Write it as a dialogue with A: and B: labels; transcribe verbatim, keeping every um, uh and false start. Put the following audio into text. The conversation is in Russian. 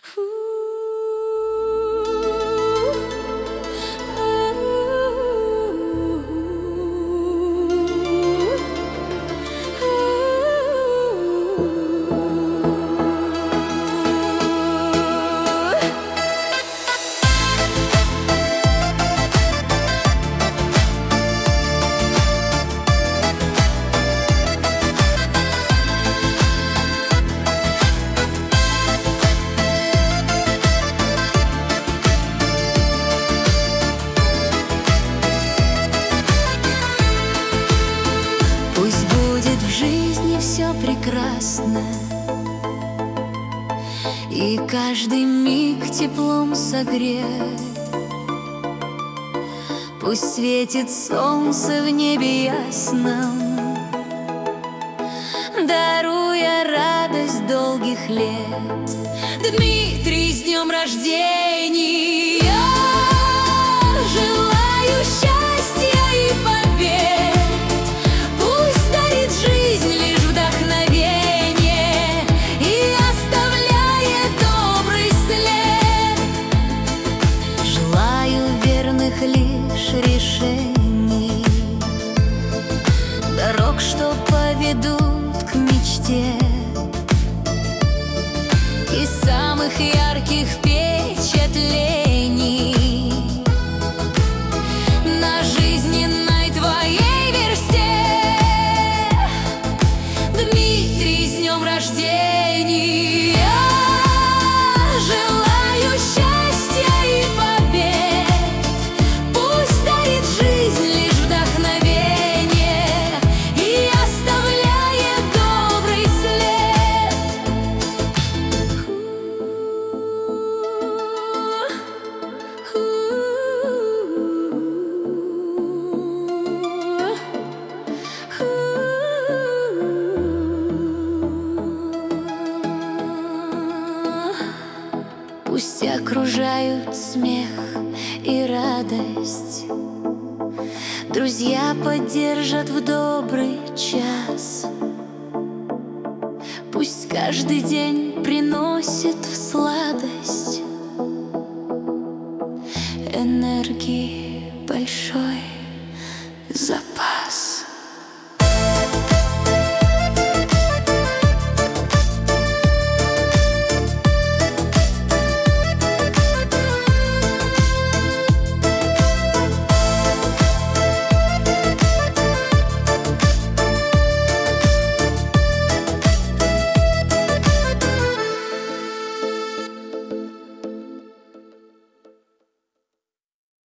A: Пусть будет в жизни все прекрасно, и каждый миг теплом согрет. Пусть светит солнце в небе ясном, даруя радость долгих лет. Дмитрий, с днем рождения! Желаю счастья и побед. Пусть дарит жизнь лишь вдохновение и оставляет добрый след. Желаю верных лишь решений, дорог, что поведут к мечте, и самых ярких впечатлений на жизненной твоей версте. Дмитрий, с днем рождения! Желаю счастья и побед. Пусть дарит жизнь лишь вдохновение и оставляет добрый след. Пусть окружают смех и радость, друзья поддержат в добрый час. Пусть каждый день приносит в сладость